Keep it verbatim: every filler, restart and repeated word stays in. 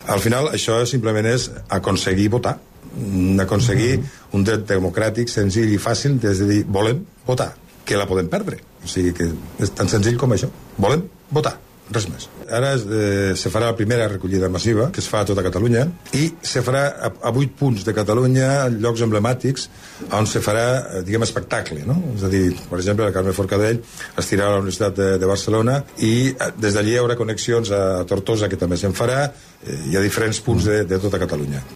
Al final, això simplement és aconseguir votar, aconseguir mm-hmm. un dret democràtic senzill i fàcil, és a dir, volem votar, que la podem perdre. O sigui que és tan senzill com això. Volem votar, res més. Ara eh, se farà la primera recollida massiva, que es fa a tota Catalunya, i se farà a, a vuit punts de Catalunya, llocs emblemàtics, on se farà, eh, diguem, espectacle, no? És a dir, per exemple, la Carme Forcadell estirà a la Universitat de, de Barcelona i eh, des d'allí hi haurà connexions a Tortosa, que també se'n farà, eh, hi ha diferents punts de, de tota Catalunya.